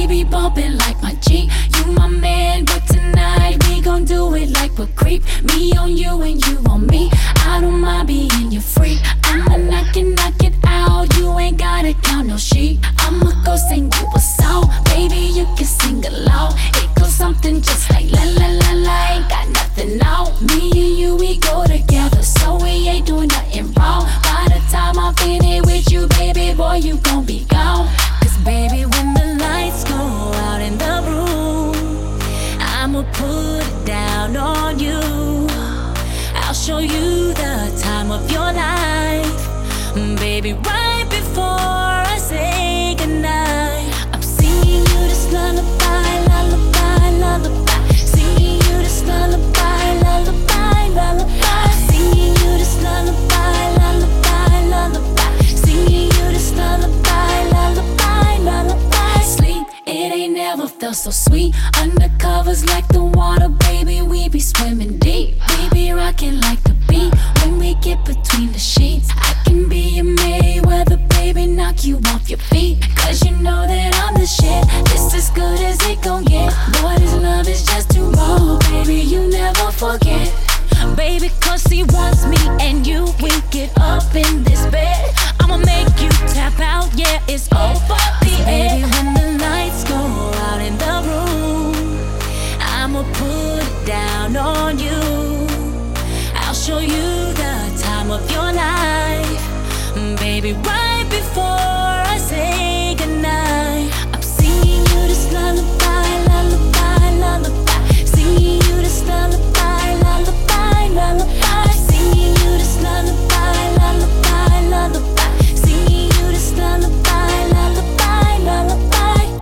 baby bumping like my Jeep. You my man, but tonight we gon' do it like a creep. Me on you and you on me. I don't mind being your freak. I'ma knock it out. You ain't gotta count no sheep. I'ma go sing you a song, baby, you can sing along. It goes something just like la la la la. Ain't got nothing on. Me and you, we go together, so we ain't doing nothing wrong. By the time I'm finished with you, baby boy, you gon' be gone. Cause baby, when the lights go out in the room, I'ma put it down on you. I'll show you the time of your life, baby, right before I say goodnight. I'm singing you this lullaby, lullaby, lullaby. Singing you this lullaby, lullaby, lullaby. I'm singing you this lullaby, lullaby, lullaby. Singing you this lullaby, lullaby, lullaby. Sleep, it ain't never felt so sweet. Undercovers like the water, baby, we be swimming deep. We be rocking like the beat when we get between the sheets. I can be a Mayweather, baby, knock you off your feet. Cause you know that I'm the shit. This as good as it gon' get. Boy, this love is just too raw, baby, you never forget. Baby, cause he wants me and you, we get up in this bed. I'ma make you tap out, yeah, it's over the end. Baby, when the lights go out in the room, I'ma put it down on you. I'll show you the time of your life, baby, right before I say goodnight. I'm singing you this lullaby, lullaby, lullaby. Singing you this lullaby, lullaby, lullaby. I'm singing you this lullaby, lullaby, lullaby. Singing you this lullaby, lullaby, lullaby.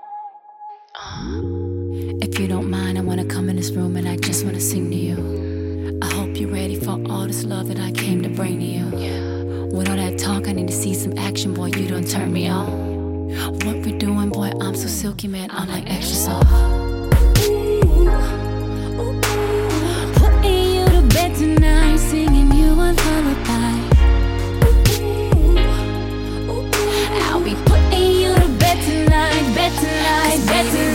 If you don't mind, I wanna come in this room and I just wanna sing to you. I hope you're ready for all this love that I came to bring to you. With all that talk, I need to see some action, boy, you done turn me on. What we're doing, boy, I'm so silky, man, I'm like extra soft. Putting you to bed tonight, singing you a lullaby. I'll be putting you to bed tonight, bed tonight, bed tonight.